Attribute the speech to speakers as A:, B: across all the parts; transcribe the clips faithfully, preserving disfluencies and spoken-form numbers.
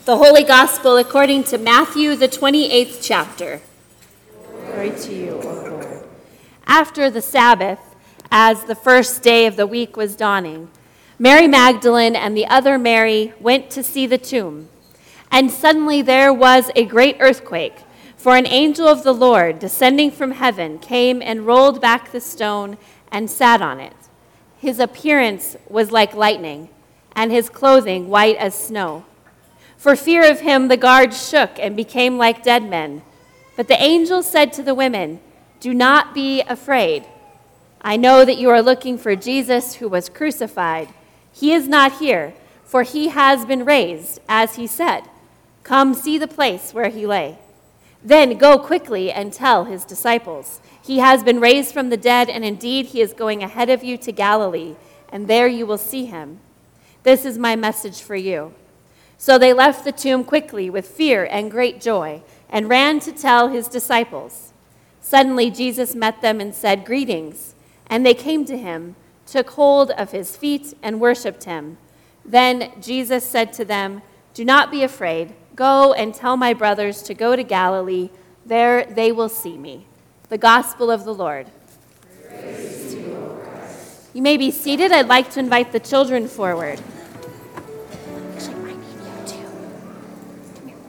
A: The Holy Gospel according to Matthew, the twenty-eighth chapter. Glory to you, O Lord. After the Sabbath, as the first day of the week was dawning, Mary Magdalene and the other Mary went to see the tomb. And suddenly there was a great earthquake, for an angel of the Lord, descending from heaven, came and rolled back the stone and sat on it. His appearance was like lightning, and his clothing white as snow. For fear of him, the guards shook and became like dead men. But the angel said to the women, "Do not be afraid. I know that you are looking for Jesus who was crucified. He is not here, for he has been raised, as he said. Come see the place where he lay. Then go quickly and tell his disciples, he has been raised from the dead, and indeed he is going ahead of you to Galilee, and there you will see him. This is my message for you." So they left the tomb quickly with fear and great joy, and ran to tell his disciples. Suddenly Jesus met them and said, "Greetings." And they came to him, took hold of his feet, and worshipped him. Then Jesus said to them, "Do not be afraid. Go and tell my brothers to go to Galilee. There they will see me." The Gospel of the Lord. Praise to you, O Christ. You may be seated. I'd like to invite the children forward. Actually, I need you too. Come here.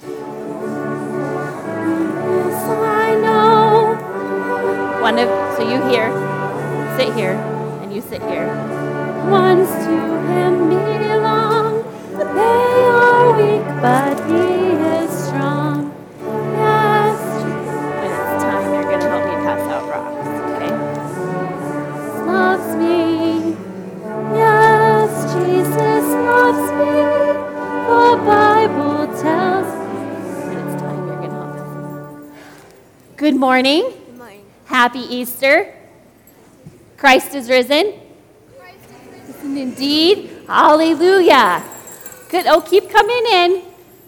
A: Yes, I know. One of, so you here, sit here, and you sit here. Once to him belong, they are weak, but he is strong. Yes, when it's time, you're going to help me pass out rocks, okay? Loves me. Yes, Jesus loves me. The Bible tells me. When it's time, you're going to help us. Good morning.
B: Good morning.
A: Happy Easter. Christ is risen.
B: Christ is risen.
A: Indeed. Hallelujah. Good. Oh, keep coming in.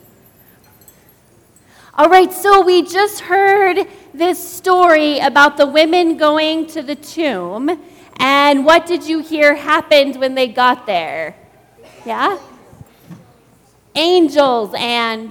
A: All right, so we just heard this story about the women going to the tomb. And what did you hear happened when they got there? Yeah? Angels, and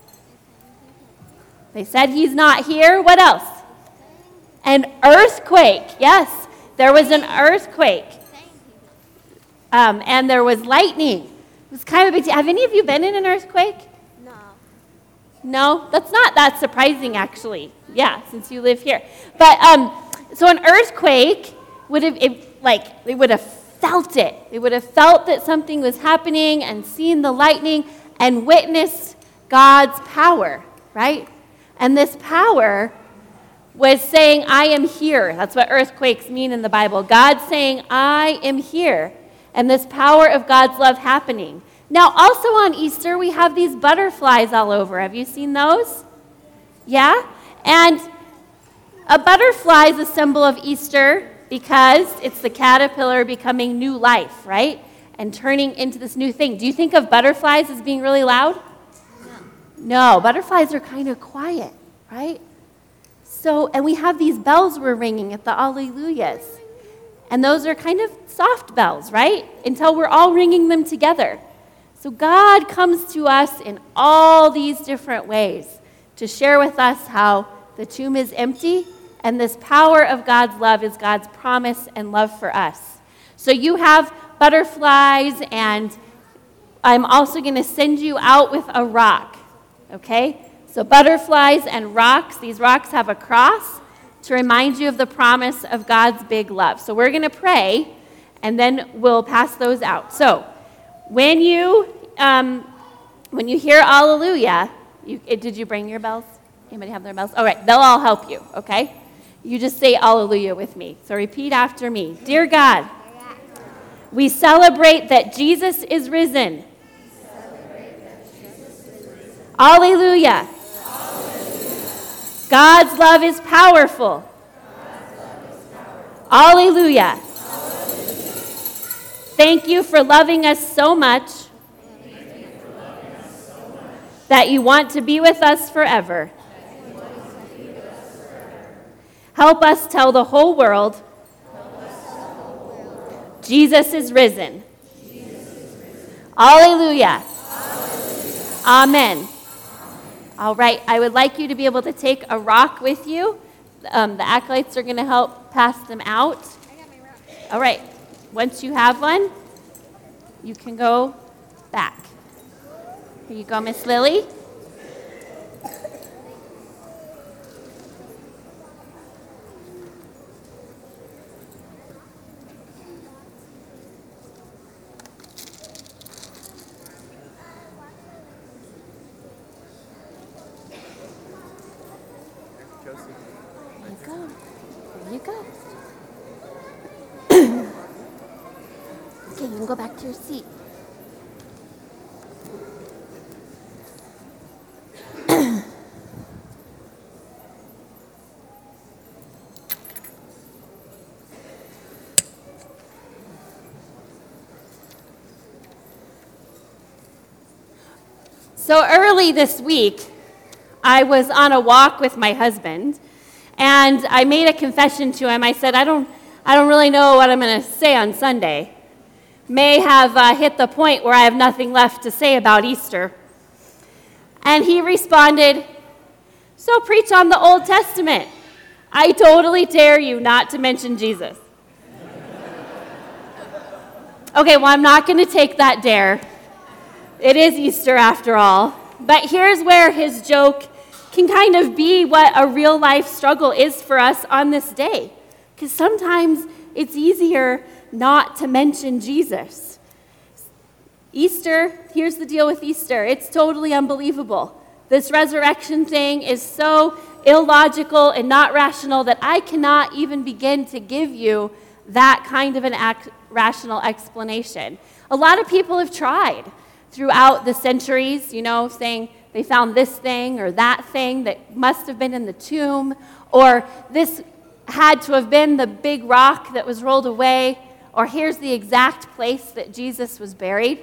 A: they said he's not here. What else? An earthquake. Yes, there was an earthquake. Um, and there was lightning. It was kind of a big deal. Have any of you been in an earthquake?
B: No.
A: No? That's not that surprising, actually. Yeah, since you live here. But, um, so an earthquake would have, it, like, they would have felt it. They would have felt that something was happening and seen the lightning and witnessed God's power, right? And this power was saying, "I am here." That's what earthquakes mean in the Bible. God saying, "I am here." And this power of God's love happening. Now, also on Easter, we have these butterflies all over. Have you seen those? Yeah? And a butterfly is a symbol of Easter because it's the caterpillar becoming new life, right? And turning into this new thing. Do you think of butterflies as being really loud? No. No, butterflies are kind of quiet, right? So, and we have these bells we're ringing at the Alleluias. And those are kind of soft bells, right? Until we're all ringing them together. So God comes to us in all these different ways to share with us how the tomb is empty, and this power of God's love is God's promise and love for us. So you have butterflies, and I'm also going to send you out with a rock, okay? So butterflies and rocks. These rocks have a cross to remind you of the promise of God's big love. So we're going to pray, and then we'll pass those out. So when you um, when you hear Alleluia, you, did you bring your bells? Anybody have their bells? All right, they'll all help you, okay? You just say Alleluia with me. So repeat after me. Dear God, we celebrate that Jesus is risen. Alleluia. God's love is powerful. Alleluia. Thank you for loving us so much that you want to be with us forever. Help us tell the whole world Jesus is risen. Alleluia. Amen. All right, I would like you to be able to take a rock with you. Um, the acolytes are going to help pass them out.
B: I got my rock.
A: All right, once you have one, you can go back. Here you go, Miss Lily. There you go. There you go. Okay, you can go back to your seat. So early this week, I was on a walk with my husband, and I made a confession to him. I said, I don't, I don't really know what I'm going to say on Sunday. May have uh, hit the point where I have nothing left to say about Easter. And he responded, so preach on the Old Testament. I totally dare you not to mention Jesus. Okay, well, I'm not going to take that dare. It is Easter after all. But here's where his joke can kind of be what a real life struggle is for us on this day. Because sometimes it's easier not to mention Jesus. Easter, here's the deal with Easter. It's totally unbelievable. This resurrection thing is so illogical and not rational that I cannot even begin to give you that kind of an ac- rational explanation. A lot of people have tried throughout the centuries, you know, saying they found this thing or that thing that must have been in the tomb, or this had to have been the big rock that was rolled away, or here's the exact place that Jesus was buried.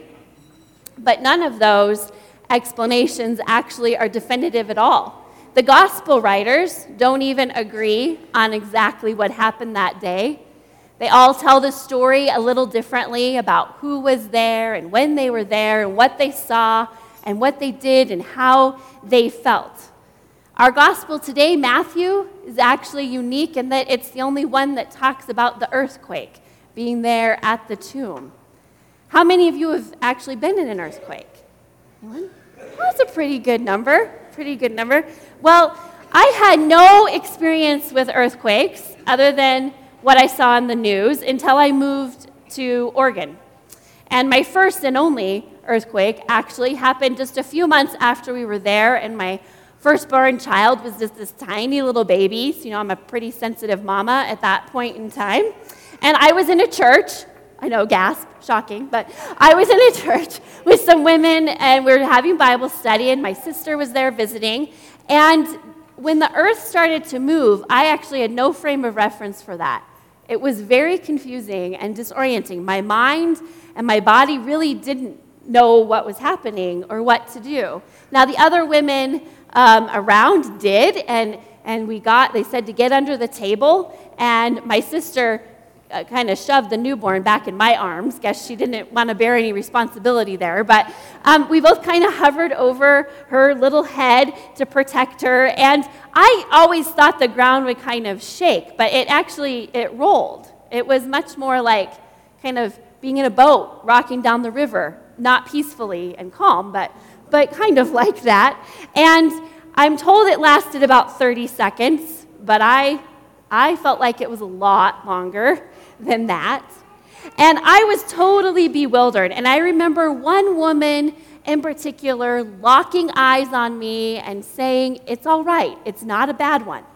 A: But none of those explanations actually are definitive at all. The gospel writers don't even agree on exactly what happened that day. They all tell the story a little differently about who was there and when they were there and what they saw and what they did and how they felt. Our gospel today, Matthew, is actually unique in that it's the only one that talks about the earthquake being there at the tomb. How many of you have actually been in an earthquake? Anyone? That's a pretty good number. Pretty good number. Well, I had no experience with earthquakes other than what I saw in the news until I moved to Oregon. And my first and only earthquake actually happened just a few months after we were there, and my firstborn child was just this tiny little baby. So, you know, I'm a pretty sensitive mama at that point in time. And I was in a church. I know, gasp, shocking, but I was in a church with some women, and we were having Bible study, and my sister was there visiting. And when the earth started to move, I actually had no frame of reference for that. It was very confusing and disorienting. My mind and my body really didn't know what was happening or what to do. Now, the other women um, around did, and, and we got, they said to get under the table, and my sister Uh, kind of shoved the newborn back in my arms. Guess she didn't want to bear any responsibility there. But um, we both kind of hovered over her little head to protect her. And I always thought the ground would kind of shake, but it actually, it rolled. It was much more like kind of being in a boat, rocking down the river, not peacefully and calm, but, but kind of like that. And I'm told it lasted about thirty seconds, but I, I felt like it was a lot longer than that. And I was totally bewildered. And I remember one woman in particular locking eyes on me and saying, "It's all right, it's not a bad one."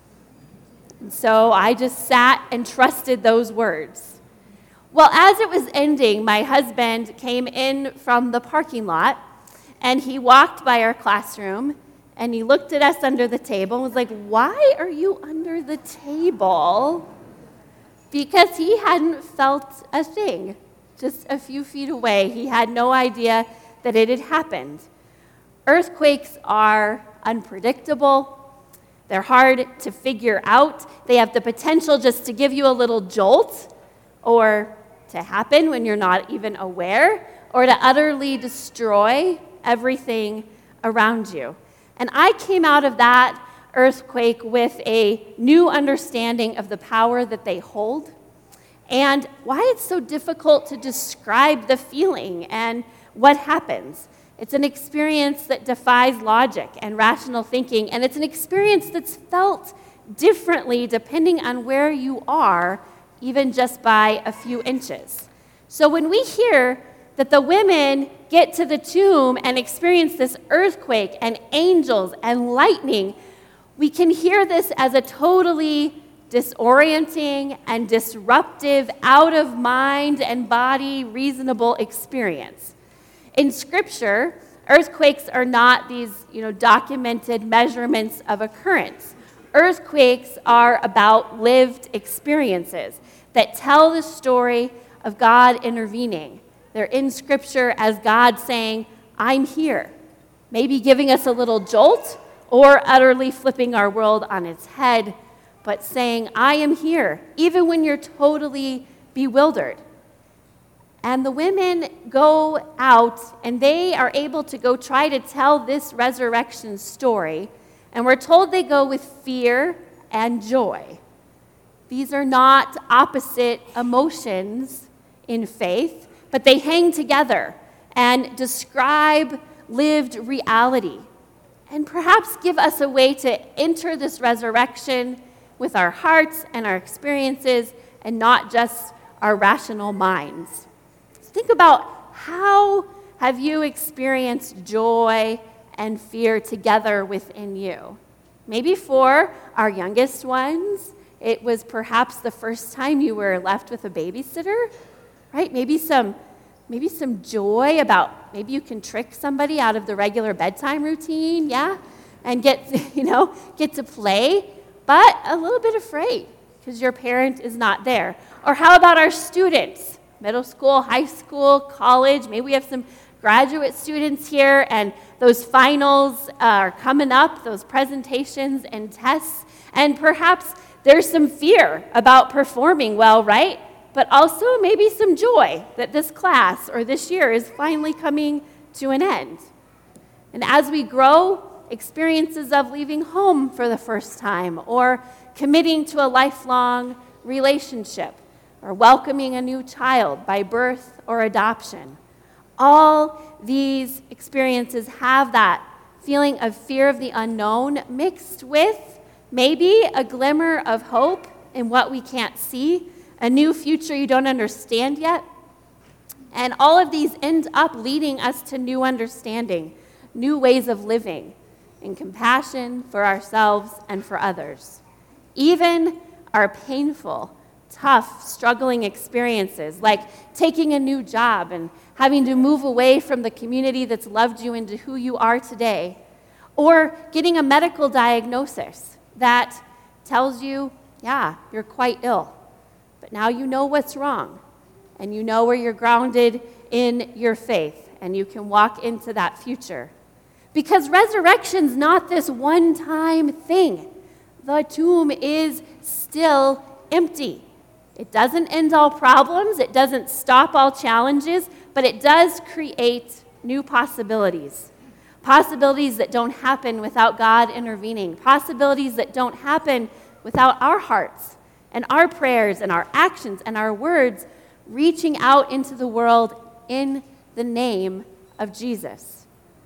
A: And so I just sat and trusted those words. Well, as it was ending, my husband came in from the parking lot, and he walked by our classroom, and he looked at us under the table and was like, "Why are you under the table?" Because he hadn't felt a thing. Just a few feet away, he had no idea that it had happened. Earthquakes are unpredictable. They're hard to figure out. They have the potential just to give you a little jolt, or to happen when you're not even aware, or to utterly destroy everything around you. And I came out of that earthquake with a new understanding of the power that they hold and why it's so difficult to describe the feeling and what happens. It's an experience that defies logic and rational thinking, and it's an experience that's felt differently depending on where you are, even just by a few inches. So when we hear that the women get to the tomb and experience this earthquake and angels and lightning, we can hear this as a totally disorienting and disruptive, out of mind and body reasonable experience. In Scripture, earthquakes are not these, you know, documented measurements of occurrence. Earthquakes are about lived experiences that tell the story of God intervening. They're in Scripture as God saying, I'm here, maybe giving us a little jolt or utterly flipping our world on its head, but saying, I am here, even when you're totally bewildered. And the women go out, and they are able to go try to tell this resurrection story, and we're told they go with fear and joy. These are not opposite emotions in faith, but they hang together and describe lived reality, and perhaps give us a way to enter this resurrection with our hearts and our experiences and not just our rational minds. Think about, how have you experienced joy and fear together within you? Maybe for our youngest ones, it was perhaps the first time you were left with a babysitter, right? Maybe some, maybe some joy about, maybe you can trick somebody out of the regular bedtime routine, yeah? And get, you know, get to play, but a little bit afraid because your parent is not there. Or how about our students? Middle school, high school, college, maybe we have some graduate students here, and those finals are coming up, those presentations and tests, and perhaps there's some fear about performing well, right? But also maybe some joy that this class or this year is finally coming to an end. And as we grow, experiences of leaving home for the first time, or committing to a lifelong relationship, or welcoming a new child by birth or adoption. All these experiences have that feeling of fear of the unknown mixed with maybe a glimmer of hope in what we can't see, a new future you don't understand yet. And all of these end up leading us to new understanding, new ways of living, and compassion for ourselves and for others. Even our painful, tough, struggling experiences, like taking a new job and having to move away from the community that's loved you into who you are today, or getting a medical diagnosis that tells you, yeah, you're quite ill, but now you know what's wrong, and you know where you're grounded in your faith, and you can walk into that future. Because resurrection's not this one-time thing. The tomb is still empty. It doesn't end all problems, it doesn't stop all challenges, but it does create new possibilities. Possibilities that don't happen without God intervening. Possibilities that don't happen without our hearts and our prayers and our actions and our words reaching out into the world in the name of Jesus.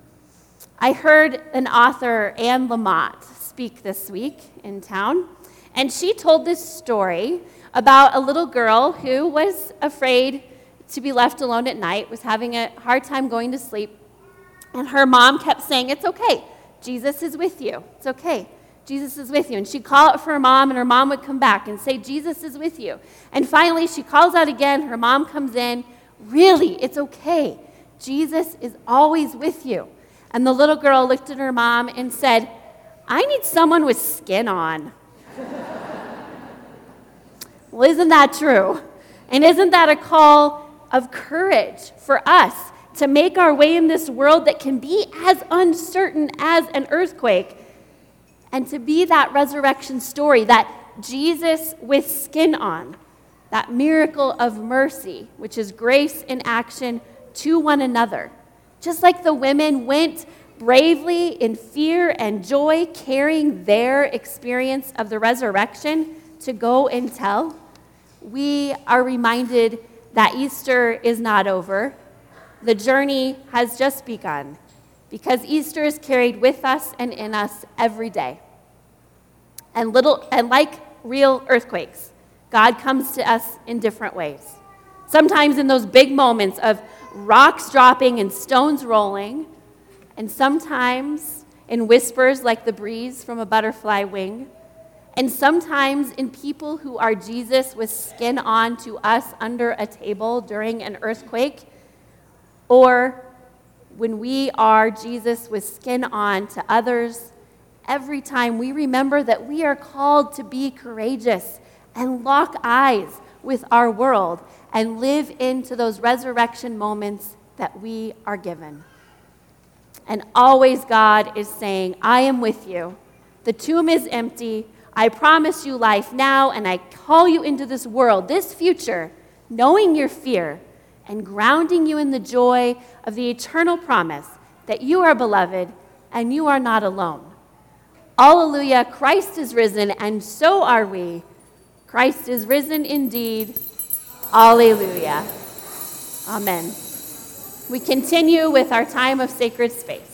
A: I heard an author, Anne Lamott, speak this week in town, and she told this story about a little girl who was afraid to be left alone at night, was having a hard time going to sleep, and her mom kept saying, it's okay, Jesus is with you, it's okay, Jesus is with you. And she'd call out for her mom, and her mom would come back and say, Jesus is with you. And finally, she calls out again, her mom comes in, really, it's okay, Jesus is always with you. And the little girl looked at her mom and said, I need someone with skin on. Well, isn't that true? And isn't that a call of courage for us to make our way in this world that can be as uncertain as an earthquake, and to be that resurrection story, that Jesus with skin on, that miracle of mercy, which is grace in action to one another, Just like the women went bravely in fear and joy, carrying their experience of the resurrection to go and tell, we are reminded that Easter is not over. The journey has just begun, because Easter is carried with us and in us every day. And little and like real earthquakes, God comes to us in different ways. Sometimes in those big moments of rocks dropping and stones rolling, and sometimes in whispers like the breeze from a butterfly wing, and sometimes in people who are Jesus with skin on to us under a table during an earthquake, or when we are Jesus with skin on to others. Every time we remember that we are called to be courageous and lock eyes with our world and live into those resurrection moments that we are given. And always God is saying, I am with you. The tomb is empty. I promise you life now, and I call you into this world, this future, knowing your fear and grounding you in the joy of the eternal promise that you are beloved and you are not alone. Alleluia, Christ is risen, and so are we. Christ is risen indeed. Alleluia. Amen. We continue with our time of sacred space.